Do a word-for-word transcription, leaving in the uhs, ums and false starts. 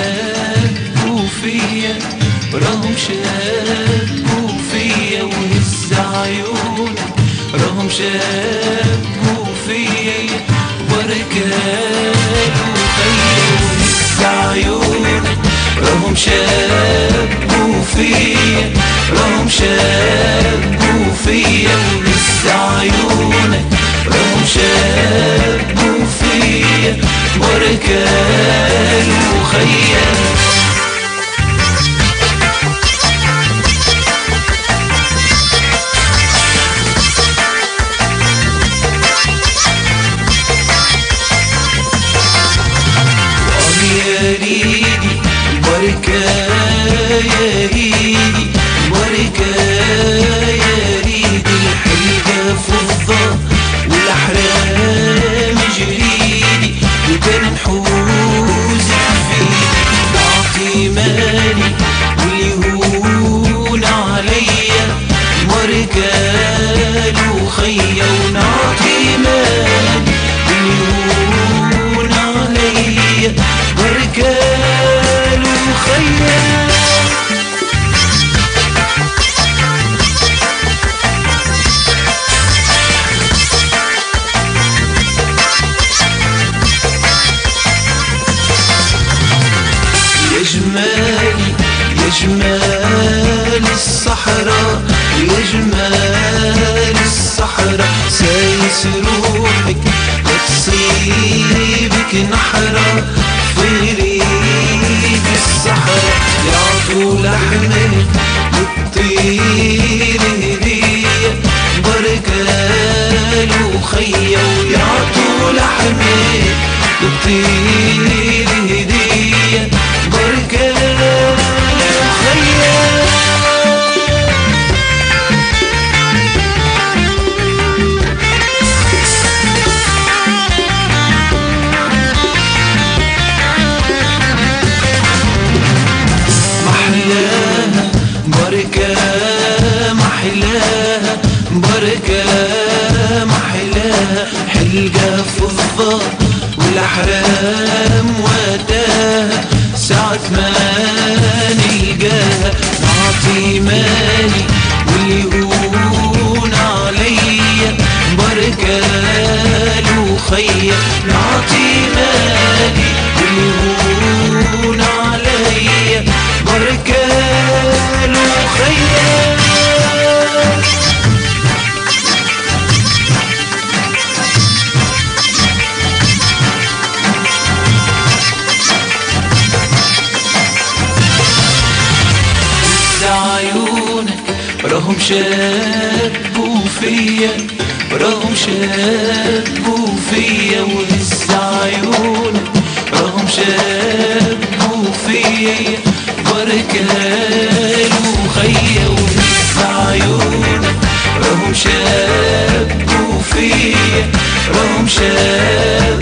شابوا فيا راهم شابوا فيا وهز عيونك راهم شابوا فيا وركالوا خيا وهز عيونك راهم شابوا فيا راهم شابوا فيا وهز عيونك راهم شابوا فيا وركالوا خيا بركة يا ريدي بركة يا ريدي الحلقة فضة والأحلام جريدي وكان نحوزك فيدي نعطي مالي واليهون عليا ورجال وخيا ونعطي مالي واليهون عليا ورجال وخيا يا جمالي يا جمال الصحراء يا جمال الصحراء سايس روحك لا تصيبك نحرة في ريق الصحراء يعطوا لحمك وتطير هدية بركال وخيا ويعطوا لحمك وتطير هدية بركال وخيا بركة محلاها بركة محلاها حلقة فضة والأحرام وتاها ساعة ما نلقاها نعطي مالي واليهون عليا بركال وخيا نعطي مالي واليهون عليا بركال وخيا عيونك راهم شابوا فيا راهم شابوا فيا وهز عيونك راهم شابوا فيا بركال وخيا وهز عيونك راهم شابوا فيا راهم شابوا